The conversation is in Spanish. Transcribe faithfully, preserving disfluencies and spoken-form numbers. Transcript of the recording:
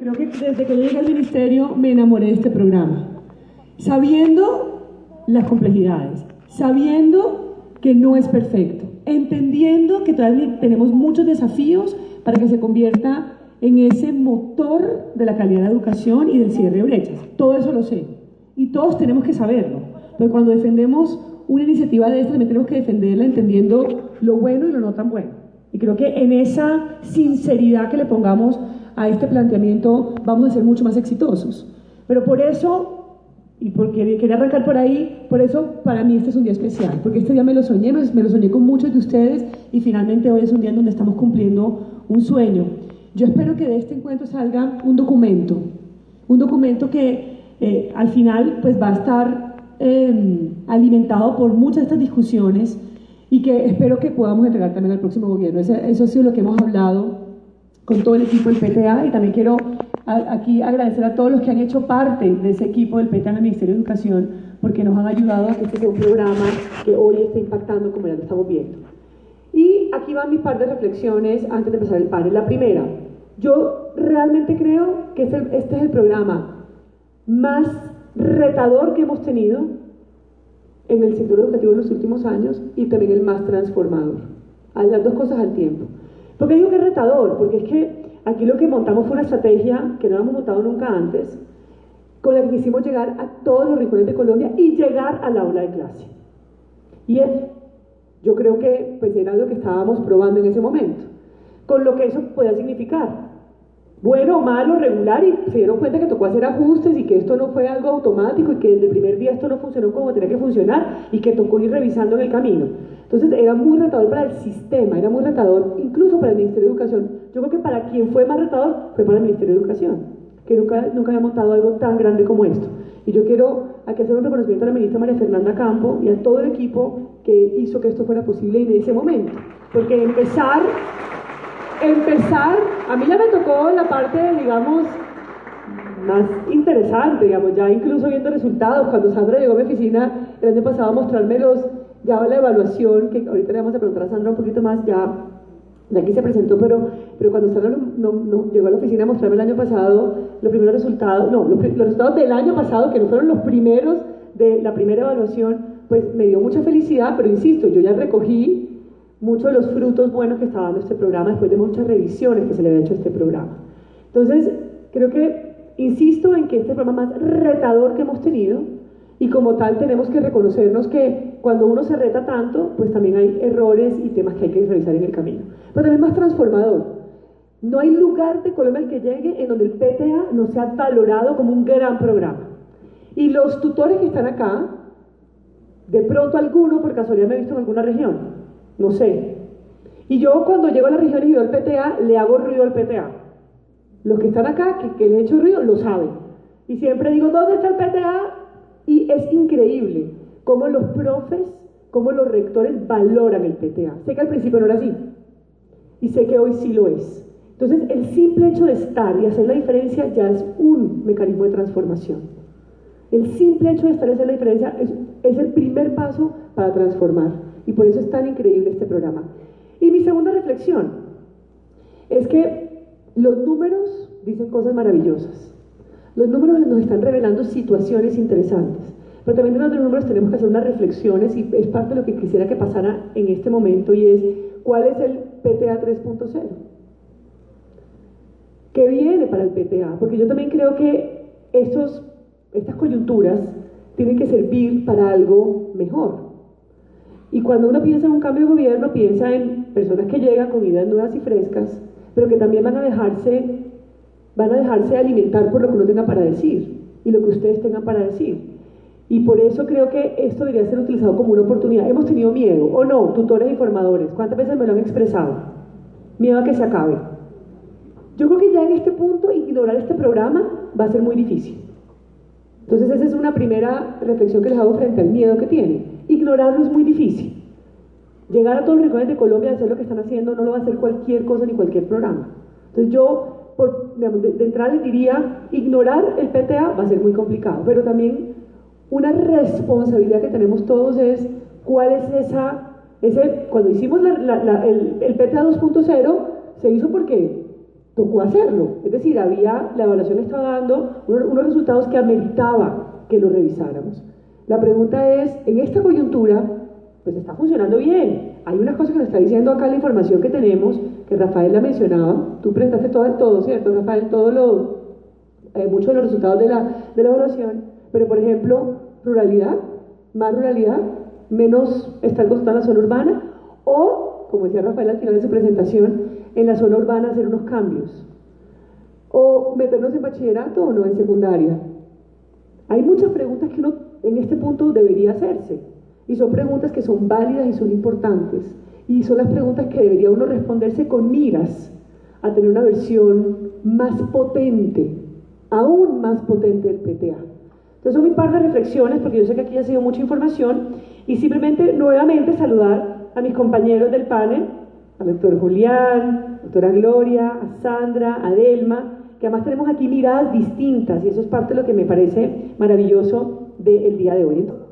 creo que desde que yo llegué al ministerio me enamoré de este programa, sabiendo las complejidades, sabiendo que no es perfecto, entendiendo que todavía tenemos muchos desafíos para que se convierta en ese motor de la calidad de la educación y del cierre de brechas. Todo eso lo sé, y todos tenemos que saberlo, pero cuando defendemos una iniciativa de esta también tenemos que defenderla entendiendo lo bueno y lo no tan bueno. Y creo que en esa sinceridad que le pongamos a este planteamiento vamos a ser mucho más exitosos. Pero por eso, y porque quería arrancar por ahí, por eso para mí este es un día especial, porque este día me lo soñé, me, me lo soñé con muchos de ustedes y finalmente hoy es un día en donde estamos cumpliendo un sueño. Yo espero que de este encuentro salga un documento, un documento que eh, al final pues va a estar eh, alimentado por muchas de estas discusiones y que espero que podamos entregar también al próximo gobierno. Eso, eso ha sido lo que hemos hablado con todo el equipo del P T A, y también quiero a, aquí agradecer a todos los que han hecho parte de ese equipo del P T A en el Ministerio de Educación, porque nos han ayudado a que este sea un programa que hoy está impactando como ya lo estamos viendo. Y aquí van mis par de reflexiones antes de empezar el panel. La primera, yo realmente creo que este, este es el programa más retador que hemos tenido en el sector educativo en los últimos años y también el más transformador. A las dos cosas al tiempo. ¿Por qué digo que es retador? Porque es que aquí lo que montamos fue una estrategia que no habíamos montado nunca antes, con la que quisimos llegar a todos los rincones de Colombia y llegar al aula de clase. Y eso, yo creo que pues, era lo que estábamos probando en ese momento, con lo que eso podía significar. Bueno, malo, regular, y se dieron cuenta que tocó hacer ajustes y que esto no fue algo automático y que desde el primer día esto no funcionó como tenía que funcionar y que tocó ir revisando en el camino. Entonces era muy retador para el sistema, era muy retador incluso para el Ministerio de Educación. Yo creo que para quien fue más retador fue para el Ministerio de Educación, que nunca, nunca había montado algo tan grande como esto. Y yo quiero aquí hacer un reconocimiento a la ministra María Fernanda Campo y a todo el equipo que hizo que esto fuera posible en ese momento. Porque empezar... Empezar, a mí ya me tocó la parte, digamos, más interesante, digamos, ya incluso viendo resultados. Cuando Sandra llegó a mi oficina el año pasado a mostrarme los, ya la evaluación, que ahorita le vamos a preguntar a Sandra un poquito más, ya, ya aquí se presentó, pero, pero cuando Sandra no, no, llegó a la oficina a mostrarme el año pasado los primeros resultados, no, los, los resultados del año pasado, que no fueron los primeros de la primera evaluación, pues me dio mucha felicidad, pero insisto, yo ya recogí muchos de los frutos buenos que estaba dando este programa después de muchas revisiones que se le había hecho a este programa. Entonces, creo que, insisto en que este es el programa más retador que hemos tenido y como tal tenemos que reconocernos que cuando uno se reta tanto, pues también hay errores y temas que hay que revisar en el camino. Pero también más transformador. No hay lugar de Colombia al que llegue en donde el P T A no sea valorado como un gran programa. Y los tutores que están acá, de pronto alguno por casualidad me he visto en alguna región. No sé. Y yo cuando llego a la región y veo el P T A, le hago ruido al P T A. Los que están acá, que, que le he hecho ruido, lo saben. Y siempre digo, ¿dónde está el P T A? Y es increíble cómo los profes, cómo los rectores valoran el P T A. Sé que al principio no era así. Y sé que hoy sí lo es. Entonces, el simple hecho de estar y hacer la diferencia ya es un mecanismo de transformación. El simple hecho de estar y hacer la diferencia es, es el primer paso para transformar. Y por eso es tan increíble este programa. Y mi segunda reflexión es que los números dicen cosas maravillosas. Los números nos están revelando situaciones interesantes. Pero también de los números tenemos que hacer unas reflexiones y es parte de lo que quisiera que pasara en este momento y es, ¿cuál es el P T A tres punto cero? ¿Qué viene para el P T A? Porque yo también creo que estos, estas coyunturas tienen que servir para algo mejor. Y cuando uno piensa en un cambio de gobierno, piensa en personas que llegan con ideas nuevas y frescas, pero que también van a dejarse, van a dejarse alimentar por lo que uno tenga para decir y lo que ustedes tengan para decir. Y por eso creo que esto debería ser utilizado como una oportunidad. Hemos tenido miedo, o no, tutores y formadores. ¿Cuántas veces me lo han expresado? Miedo a que se acabe. Yo creo que ya en este punto ignorar este programa va a ser muy difícil. Entonces esa es una primera reflexión que les hago frente al miedo que tienen. Ignorarlo es muy difícil. Llegar a todos los rincones de Colombia a hacer lo que están haciendo no lo va a hacer cualquier cosa ni cualquier programa. Entonces yo, por, digamos, de, de entrada les diría, ignorar el P T A va a ser muy complicado, pero también una responsabilidad que tenemos todos es cuál es esa, ese, cuando hicimos la, la, la, el, el P T A dos punto cero, se hizo porque tocó hacerlo. Es decir, había, la evaluación estaba dando unos, unos resultados que ameritaba que los revisáramos. La pregunta es, en esta coyuntura, pues está funcionando bien. Hay unas cosas que nos está diciendo acá la información que tenemos, que Rafael la mencionaba. Tú presentaste todo el todo, ¿cierto, Rafael? Todo lo, eh, muchos de los resultados de la, de la evaluación. Pero, por ejemplo, ruralidad, más ruralidad, menos estar concentrado en la zona urbana, o, como decía Rafael al final de su presentación, en la zona urbana hacer unos cambios, o meternos en bachillerato o no en secundaria. Hay muchas preguntas que uno en este punto debería hacerse, y son preguntas que son válidas y son importantes, y son las preguntas que debería uno responderse con miras a tener una versión más potente, aún más potente del P T A. Entonces son un par de reflexiones, porque yo sé que aquí ha sido mucha información, y simplemente nuevamente saludar a mis compañeros del panel, al doctor Julián, doctora Gloria, a Sandra, a Delma, que además tenemos aquí miradas distintas, y eso es parte de lo que me parece maravilloso del día de hoy.